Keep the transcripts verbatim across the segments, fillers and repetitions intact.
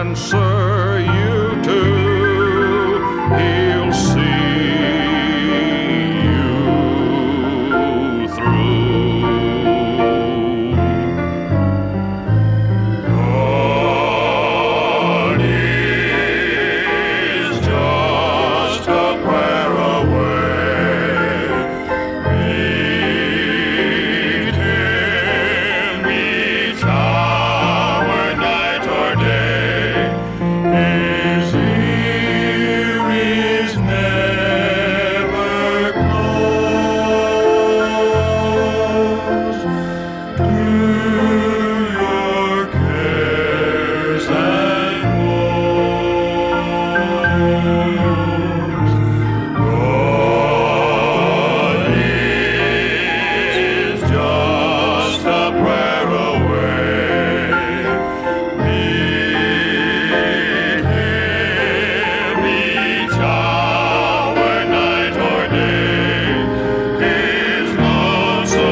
answer you to. He'll see you through. God is just a prayer away. Meet Him each hour, night or day. His ear is never closed to your cares and woes. God is just a prayer away. Meet Him each hour, night or day. His love so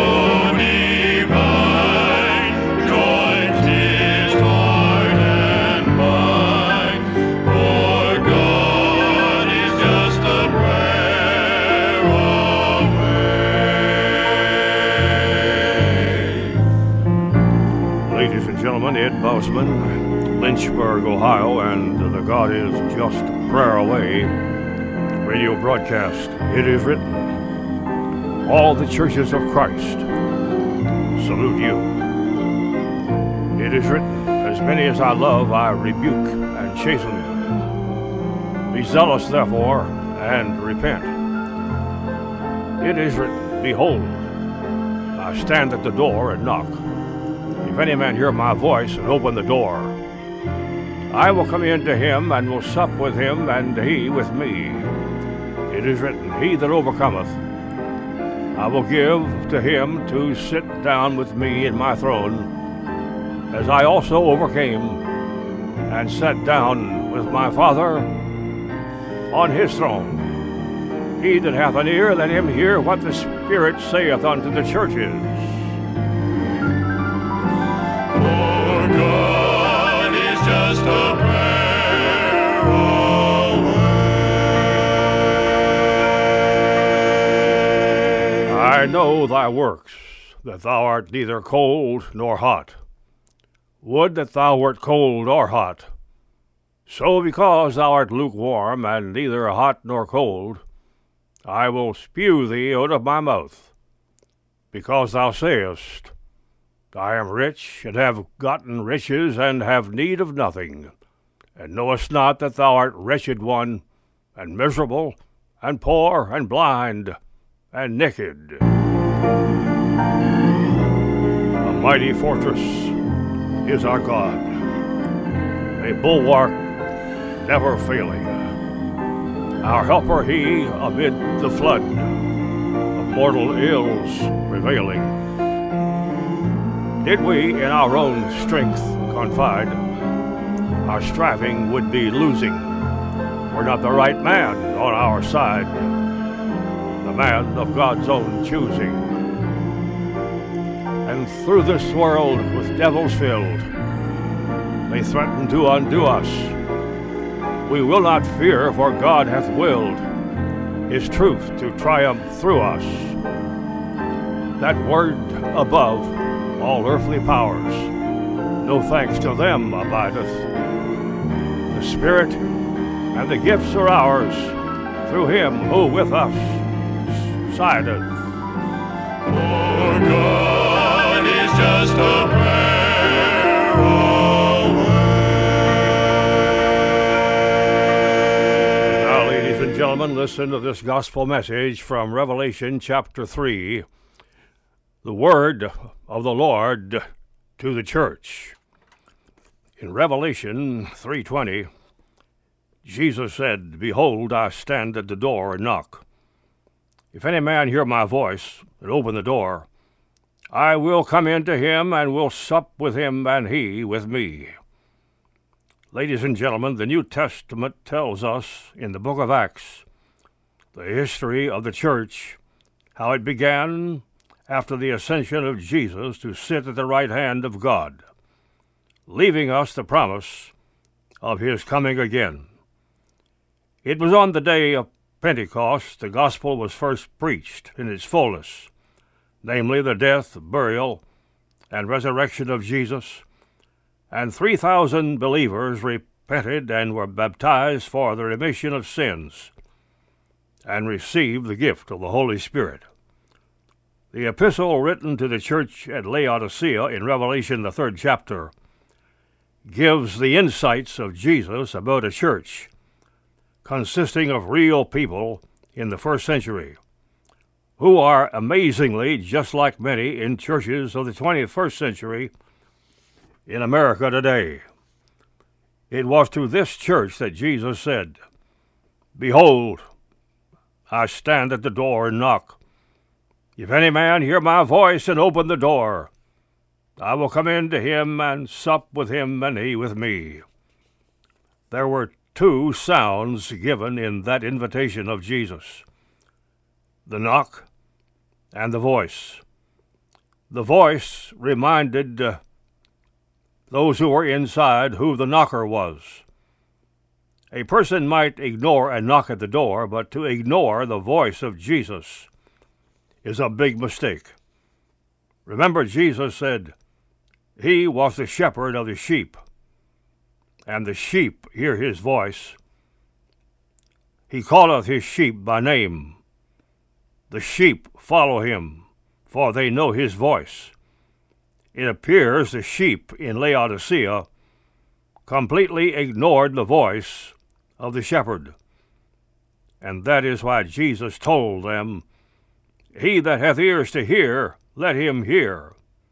divine joins His heart and mind. For God is just a prayer away. Ladies and gentlemen, Ed Bousman, Lynchburg, Ohio, and the God is Just a Prayer Away radio broadcast. It is written, all the churches of Christ salute you. It is written, as many as I love, I rebuke and chasten. Be zealous, therefore, and repent. It is written, behold, I stand at the door and knock. If any man hear my voice and open the door, I will come in to him and will sup with him, and he with me. It is written, he that overcometh, I will give to him to sit down with me in my throne, as I also overcame and sat down with my Father on his throne. He that hath an ear, let him hear what the Spirit saith unto the churches. For God is just a prayer away. I know thy works, that thou art neither cold nor hot. Would that thou wert cold or hot. So because thou art lukewarm, and neither hot nor cold, I will spew thee out of my mouth. Because thou sayest, I am rich, and have gotten riches, and have need of nothing, and knowest not that thou art wretched one, and miserable, and poor, and blind, and naked. A mighty fortress is our God, a bulwark never failing. Our helper he amid the flood of mortal ills prevailing. Did we in our own strength confide, our striving would be losing. We're not the right man on our side, the man of God's own choosing. And through this world with devils filled, they threaten to undo us. We will not fear, for God hath willed His truth to triumph through us. That word above all earthly powers, no thanks to them abideth. The Spirit and the gifts are ours, through Him who with us sideth. For God is just a prayer away. Now, ladies and gentlemen, listen to this gospel message from Revelation chapter three. The word of the Lord to the church. In Revelation three twenty, Jesus said, Behold, I stand at the door and knock. If any man hear my voice and open the door, I will come in to him and will sup with him, and he with me. Ladies and gentlemen, the New Testament tells us in the book of Acts the history of the church, how it began after the ascension of Jesus to sit at the right hand of God, leaving us the promise of his coming again. It was on the day of Pentecost the gospel was first preached in its fullness, namely the death, burial, and resurrection of Jesus, and three thousand believers repented and were baptized for the remission of sins, and received the gift of the Holy Spirit. The epistle written to the church at Laodicea in Revelation, the third chapter, gives the insights of Jesus about a church consisting of real people in the first century, who are amazingly just like many in churches of the twenty-first century in America today. It was to this church that Jesus said, "Behold, I stand at the door and knock. If any man hear my voice and open the door, I will come in to him and sup with him and he with me." There were two sounds given in that invitation of Jesus: the knock and the voice. The voice reminded uh, those who were inside who the knocker was. A person might ignore a knock at the door, but to ignore the voice of Jesus is a big mistake. Remember, Jesus said, "He was the shepherd of the sheep, and the sheep hear his voice. He calleth his sheep by name. The sheep follow him, for they know his voice." It appears the sheep in Laodicea completely ignored the voice of the shepherd, and that is why Jesus told them, "He that hath ears to hear, let him hear."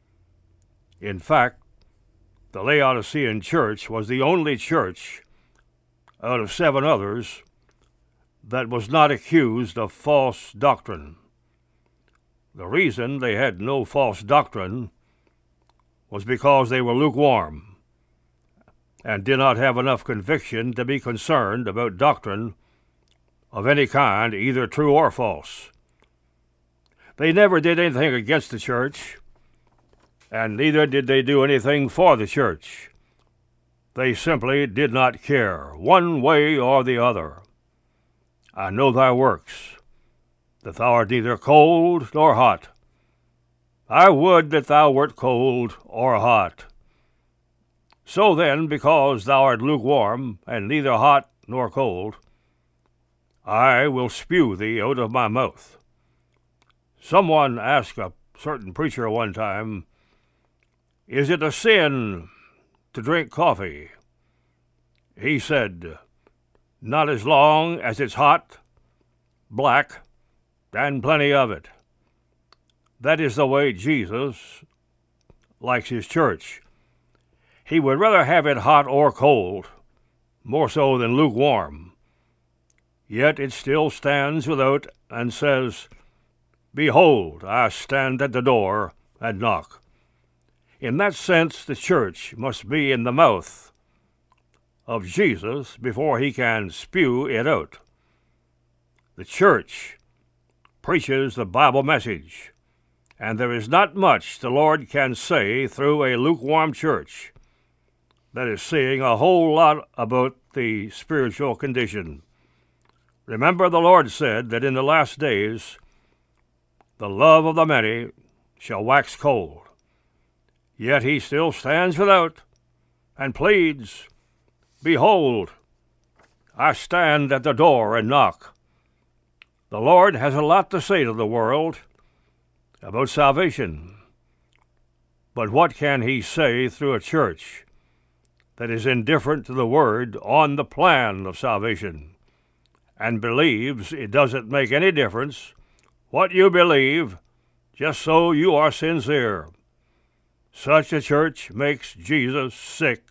In fact, the Laodicean church was the only church out of seven others that was not accused of false doctrine. The reason they had no false doctrine was because they were lukewarm and did not have enough conviction to be concerned about doctrine of any kind, either true or false. They never did anything against the church, and neither did they do anything for the church. They simply did not care, one way or the other. "I know thy works, that thou art neither cold nor hot. I would that thou wert cold or hot. So then, because thou art lukewarm, and neither hot nor cold, I will spew thee out of my mouth." Someone asked a certain preacher one time, "Is it a sin to drink coffee?" He said, "Not as long as it's hot, black, and plenty of it." That is the way Jesus likes his church. He would rather have it hot or cold, more so than lukewarm. Yet it still stands without and says, "Behold, I stand at the door and knock." In that sense, the church must be in the mouth of Jesus before he can spew it out. The church preaches the Bible message, and there is not much the Lord can say through a lukewarm church that is saying a whole lot about the spiritual condition. Remember, the Lord said that in the last days the love of the many shall wax cold. Yet he still stands without and pleads, "Behold, I stand at the door and knock." The Lord has a lot to say to the world about salvation. But what can he say through a church that is indifferent to the word on the plan of salvation and believes it doesn't make any difference what you believe, just so you are sincere? Such a church makes Jesus sick.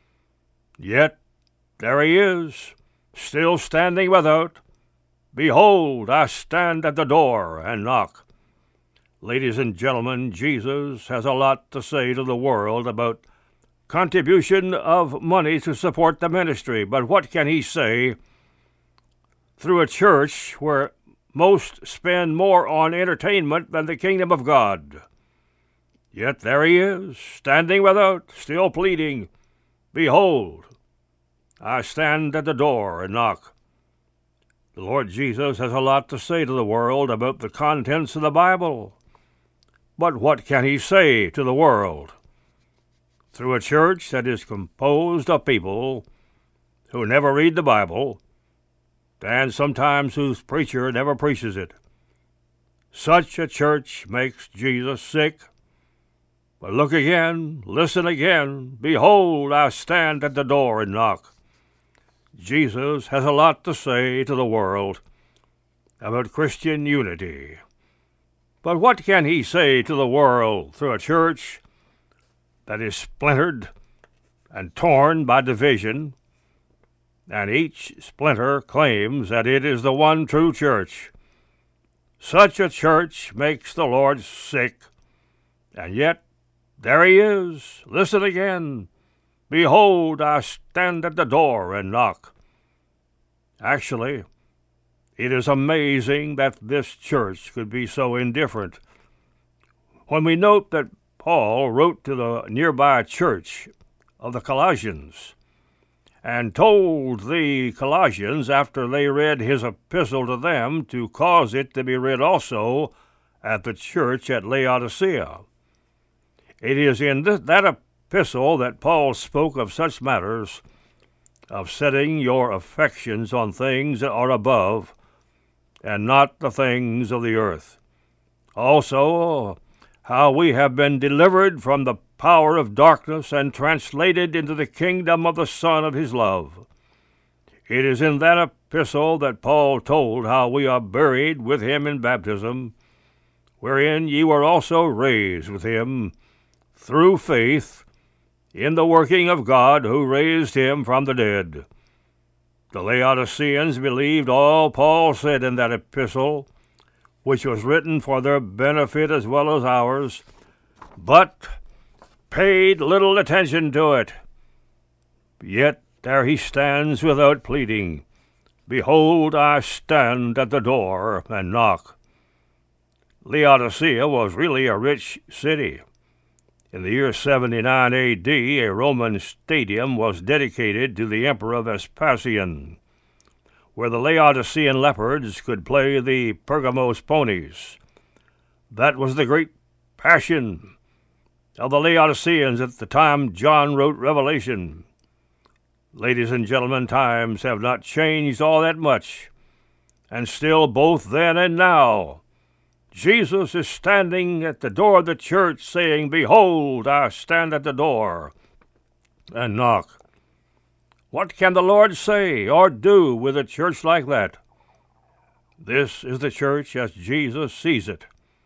Yet there he is, still standing without. "Behold, I stand at the door and knock." Ladies and gentlemen, Jesus has a lot to say to the world about contribution of money to support the ministry, but what can he say through a church where most spend more on entertainment than the kingdom of God? Yet there he is, standing without, still pleading, "Behold, I stand at the door and knock. The Lord Jesus has a lot to say to the world about the contents of the Bible. But what can he say to the world? Through a church that is composed of people who never read the Bible, and sometimes whose preacher never preaches it. Such a church makes Jesus sick. But look again, listen again. Behold, I stand at the door and knock. Jesus has a lot to say to the world about Christian unity. But what can he say to the world through a church that is splintered and torn by division, and each splinter claims that it is the one true church? Such a church makes the Lord sick, and yet there he is. Listen again. Behold, I stand at the door and knock. Actually, it is amazing that this church could be so indifferent. When we note that Paul wrote to the nearby church of the Colossians and told the Colossians, after they read his epistle to them, to cause it to be read also at the church at Laodicea. It is in this, that epistle that Paul spoke of such matters, of setting your affections on things that are above, and not the things of the earth. Also, how we have been delivered from the power of darkness and translated into the kingdom of the Son of his love. It is in that epistle that Paul told how we are buried with him in baptism, wherein ye were also raised with him through faith in the working of God who raised him from the dead. The Laodiceans believed all Paul said in that epistle, which was written for their benefit as well as ours, but paid little attention to it. Yet there he stands without pleading. Behold, I stand at the door and knock. Laodicea was really a rich city. In the year seventy-nine A D, a Roman stadium was dedicated to the Emperor Vespasian, where the Laodicean leopards could play the Pergamos ponies. That was the great passion of the Laodiceans at the time John wrote Revelation. Ladies and gentlemen, times have not changed all that much, and still both then and now, Jesus is standing at the door of the church saying, Behold, I stand at the door and knock. What can the Lord say or do with a church like that? This is the church as Jesus sees it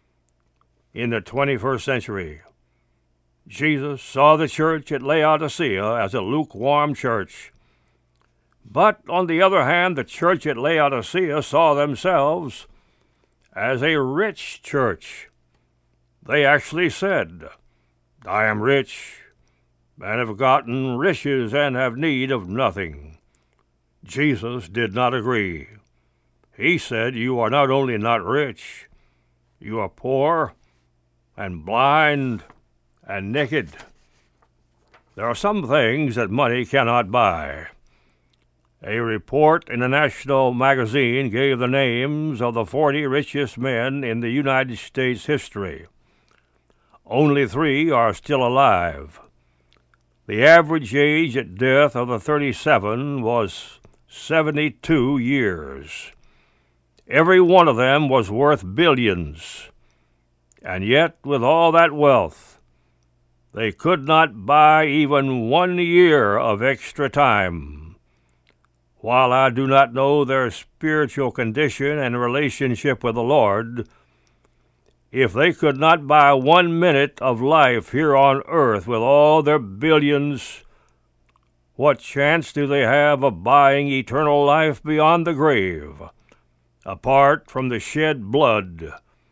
in the twenty-first century. Jesus saw the church at Laodicea as a lukewarm church. But, on the other hand, the church at Laodicea saw themselves as a rich church. They actually said, I am rich, and have gotten riches, and have need of nothing. Jesus did not agree. He said, you are not only not rich, you are poor, and blind, and naked. There are some things that money cannot buy. A report in a national magazine gave the names of the forty richest men in the United States history. Only three are still alive. The average age at death of the thirty-seven was seventy-two years. Every one of them was worth billions. And yet, with all that wealth, they could not buy even one year of extra time. While I do not know their spiritual condition and relationship with the Lord, if they could not buy one minute of life here on earth with all their billions, what chance do they have of buying eternal life beyond the grave, apart from the shed blood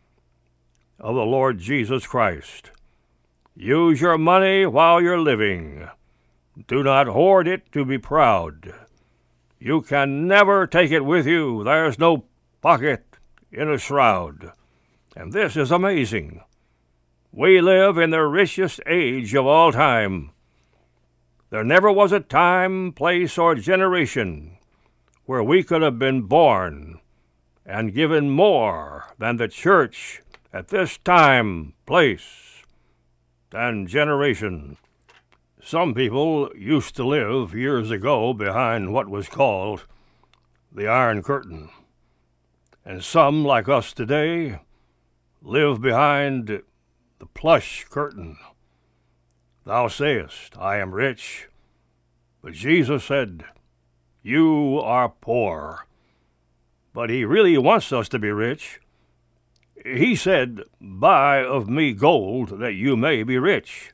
of the Lord Jesus Christ? Use your money while you're living. Do not hoard it to be proud. You can never take it with you. There's no pocket in a shroud. And this is amazing. We live in the richest age of all time. There never was a time, place, or generation where we could have been born and given more than the church at this time, place, and generation. Some people used to live years ago behind what was called the Iron Curtain, and some, like us today, live behind the plush curtain. Thou sayest, I am rich, but Jesus said, you are poor. But he really wants us to be rich. He said, buy of me gold that you may be rich.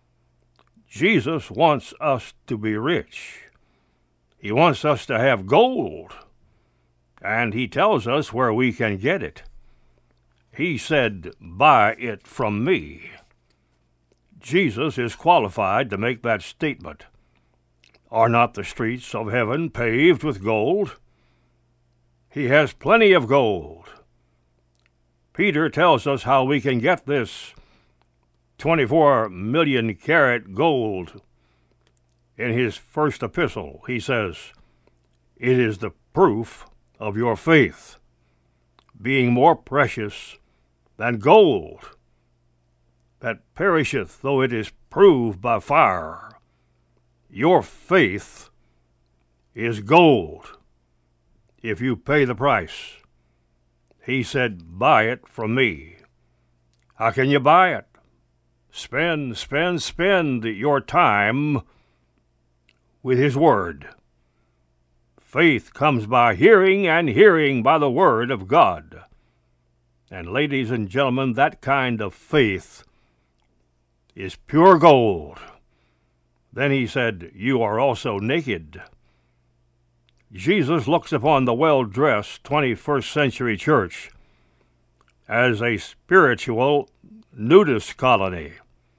Jesus wants us to be rich. He wants us to have gold, and he tells us where we can get it. He said, buy it from me. Jesus is qualified to make that statement. Are not the streets of heaven paved with gold? He has plenty of gold. Peter tells us how we can get this twenty-four million carat gold. In his first epistle, he says, it is the proof of your faith, being more precious than gold, that perisheth though it is proved by fire. Your faith is gold, if you pay the price. He said, buy it from me. How can you buy it? Spend, spend, spend your time with his word. Faith comes by hearing, and hearing by the word of God. And ladies and gentlemen, that kind of faith is pure gold. Then he said, you are also naked. Jesus looks upon the well-dressed twenty-first century church as a spiritual nudist colony.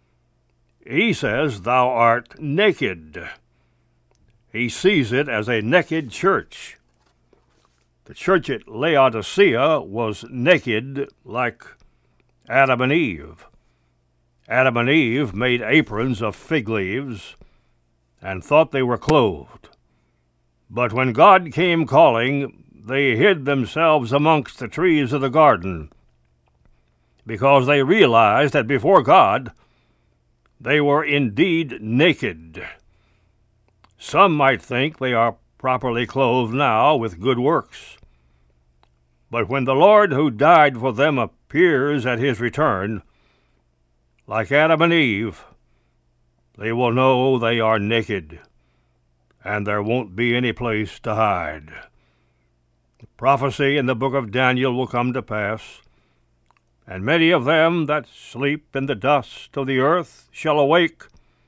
He says, thou art naked. He sees it as a naked church. The church at Laodicea was naked like Adam and Eve. Adam and Eve made aprons of fig leaves and thought they were clothed. But when God came calling, they hid themselves amongst the trees of the garden, because they realized that before God they were indeed naked. Some might think they are properly clothed now with good works. But when the Lord who died for them appears at his return, like Adam and Eve, they will know they are naked, and there won't be any place to hide. The prophecy in the book of Daniel will come to pass, and many of them that sleep in the dust of the earth shall awake,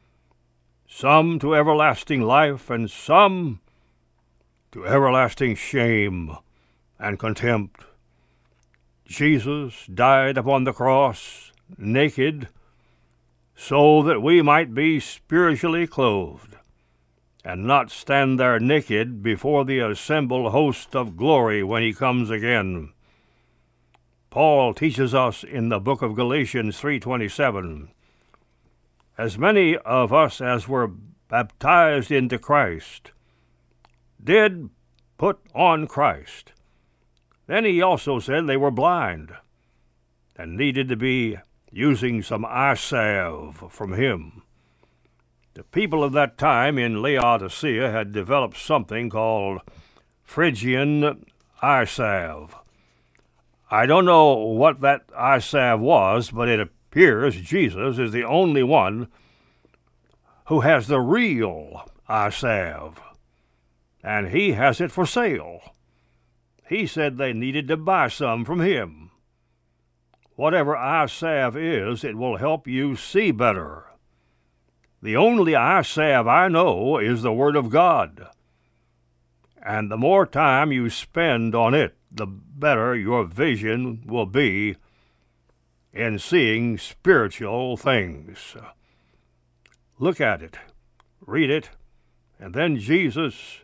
some to everlasting life, and some to everlasting shame and contempt. Jesus died upon the cross naked, so that we might be spiritually clothed, and not stand there naked before the assembled host of glory when he comes again. Paul teaches us in the book of Galatians three twenty-seven, as many of us as were baptized into Christ did put on Christ. Then he also said they were blind and needed to be using some eye salve from him. The people of that time in Laodicea had developed something called Phrygian eye salve. I don't know what that eye salve was, but it appears Jesus is the only one who has the real eye salve, and he has it for sale. He said they needed to buy some from him. Whatever eye salve is, it will help you see better. The only eye salve I know is the Word of God, and the more time you spend on it, the better your vision will be in seeing spiritual things. Look at it, read it, and then Jesus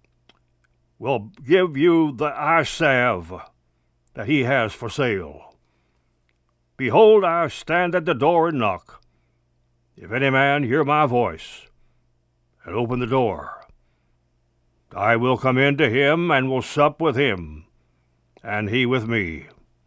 will give you the eye salve that he has for sale. Behold, I stand at the door and knock. If any man hear my voice, and open the door. I will come in to him, and will sup with him, and he with me.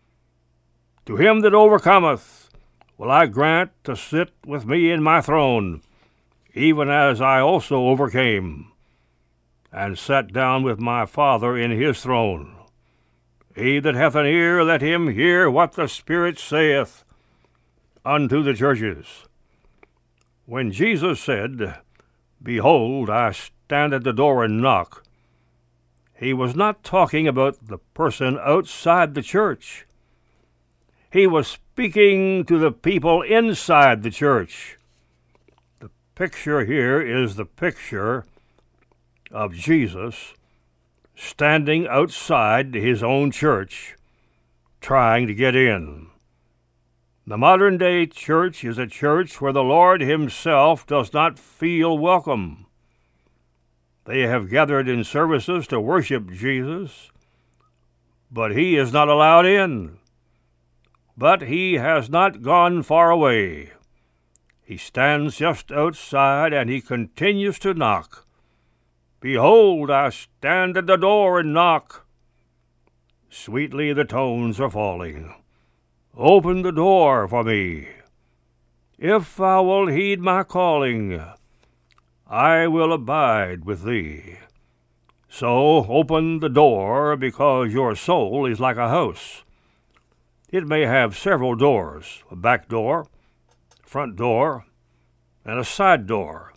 To him that overcometh will I grant to sit with me in my throne, even as I also overcame, and sat down with my Father in his throne. He that hath an ear, let him hear what the Spirit saith unto the churches. When Jesus said, Behold, I stand at the door and knock, he was not talking about the person outside the church. He was speaking to the people inside the church. The picture here is the picture of Jesus standing outside his own church, trying to get in. The modern-day church is a church where the Lord himself does not feel welcome. They have gathered in services to worship Jesus, but he is not allowed in. But he has not gone far away. He stands just outside, and he continues to knock. Behold, I stand at the door and knock. Sweetly the tones are falling. Open the door for me. If thou wilt heed my calling, I will abide with thee. So open the door, because your soul is like a house. It may have several doors, a back door, front door, and a side door.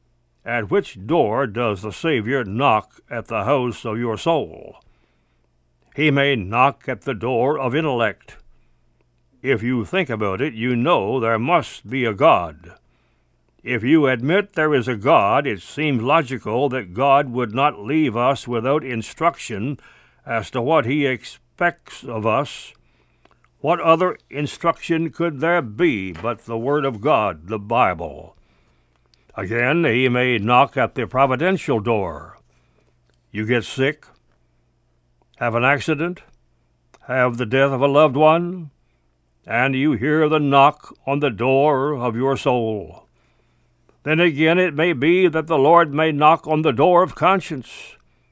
At which door does the Savior knock at the house of your soul? He may knock at the door of intellect. If you think about it, you know there must be a God. If you admit there is a God, it seems logical that God would not leave us without instruction as to what he expects of us. What other instruction could there be but the Word of God, the Bible? Again, he may knock at the providential door. You get sick, have an accident, have the death of a loved one, and you hear the knock on the door of your soul. Then again, it may be that the Lord may knock on the door of conscience.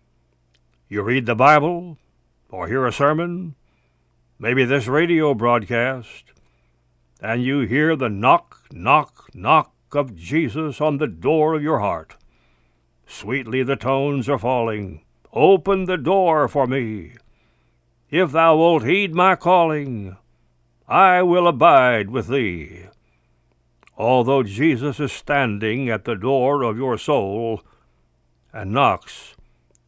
You read the Bible, or hear a sermon, maybe this radio broadcast, and you hear the knock, knock, knock of Jesus on the door of your heart. Sweetly the tones are falling. Open the door for me. If thou wilt heed my calling, I will abide with thee. Although Jesus is standing at the door of your soul and knocks,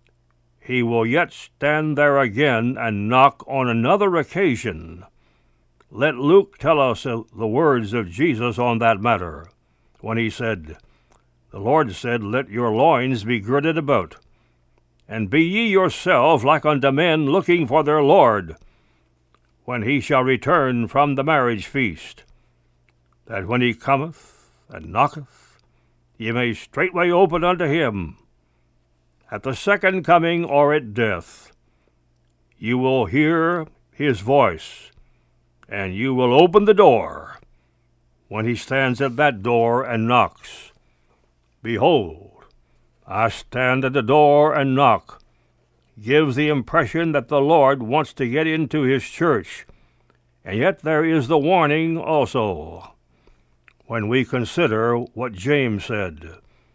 he will yet stand there again and knock on another occasion. Let Luke tell us the words of Jesus on that matter, when he said, The Lord said, Let your loins be girded about, and be ye yourselves like unto men looking for their Lord, when he shall return from the marriage feast, that when he cometh and knocketh, ye may straightway open unto him. At the second coming or at death, you will hear his voice, and you will open the door when he stands at that door and knocks. Behold, I stand at the door and knock, gives the impression that the Lord wants to get into his church, and yet there is the warning also. When we consider what James said,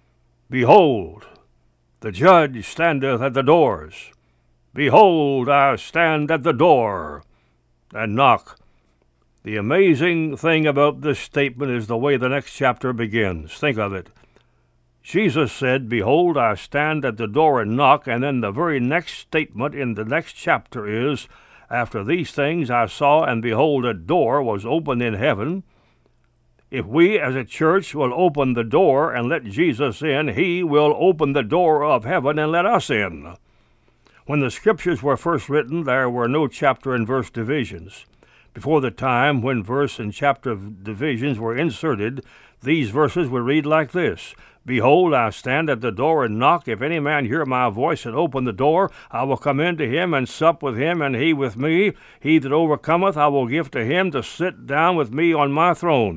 Behold, the judge standeth at the doors. Behold, I stand at the door and knock. The amazing thing about this statement is the way the next chapter begins. Think of it. Jesus said, Behold, I stand at the door and knock, and then the very next statement in the next chapter is, After these things I saw, and behold, a door was opened in heaven. If we as a church will open the door and let Jesus in, he will open the door of heaven and let us in. When the Scriptures were first written, there were no chapter and verse divisions. Before the time when verse and chapter divisions were inserted, these verses would read like this, Behold, I stand at the door and knock. If any man hear my voice and open the door, I will come in to him and sup with him, and he with me. He that overcometh I will give to him to sit down with me on my throne,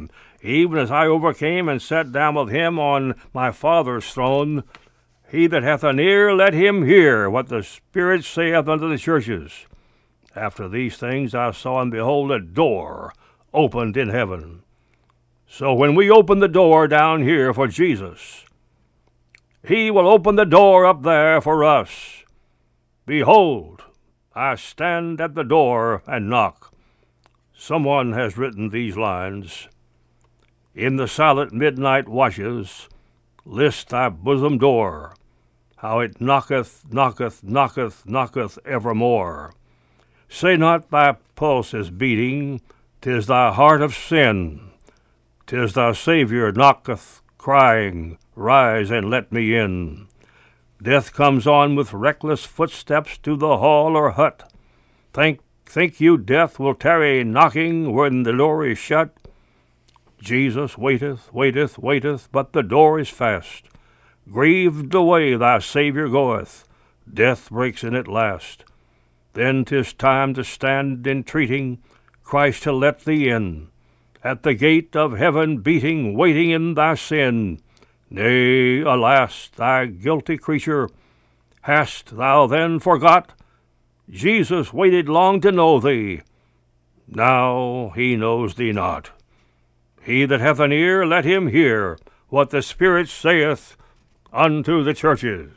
even as I overcame and sat down with him on my Father's throne. He that hath an ear, let him hear what the Spirit saith unto the churches. After these things I saw, and behold, a door opened in heaven. So when we open the door down here for Jesus, he will open the door up there for us. Behold, I stand at the door and knock. Someone has written these lines. In the silent midnight watches, list thy bosom door, how it knocketh, knocketh, knocketh, knocketh evermore. Say not thy pulse is beating, 'tis thy heart of sin. 'Tis thy Savior knocketh, crying, rise and let me in. Death comes on with reckless footsteps to the hall or hut. Think, think you death will tarry knocking when the door is shut? Jesus waiteth, waiteth, waiteth, but the door is fast. Grieved the way thy Savior goeth, death breaks in at last. Then 'tis time to stand entreating Christ to let thee in. At the gate of heaven beating, waiting in thy sin. Nay, alas, thy guilty creature, hast thou then forgot? Jesus waited long to know thee, now he knows thee not. He that hath an ear, let him hear what the Spirit saith unto the churches.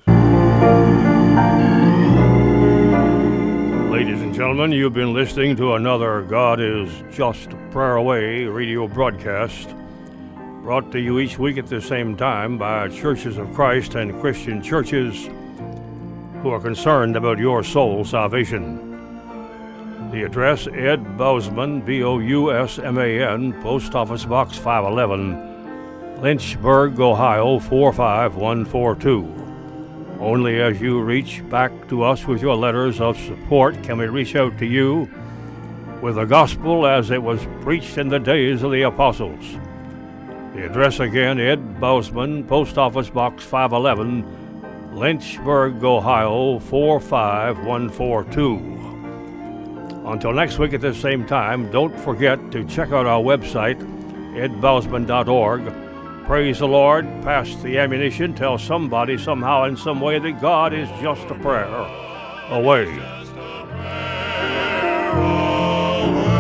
Ladies and gentlemen, you've been listening to another God is Just a Prayer Away radio broadcast, brought to you each week at the same time by Churches of Christ and Christian churches who are concerned about your soul's salvation. The address, Ed Bousman, B O U S M A N, Post Office Box five eleven, Lynchburg, Ohio four five one four two. Only as you reach back to us with your letters of support can we reach out to you with the gospel as it was preached in the days of the apostles. The address again, Ed Bousman, Post Office Box five eleven, Lynchburg, Ohio four five one four two. Until next week at the same time, don't forget to check out our website, ed bousman dot org. Praise the Lord, pass the ammunition, tell somebody somehow in some way that God is just a prayer away. Just a prayer away.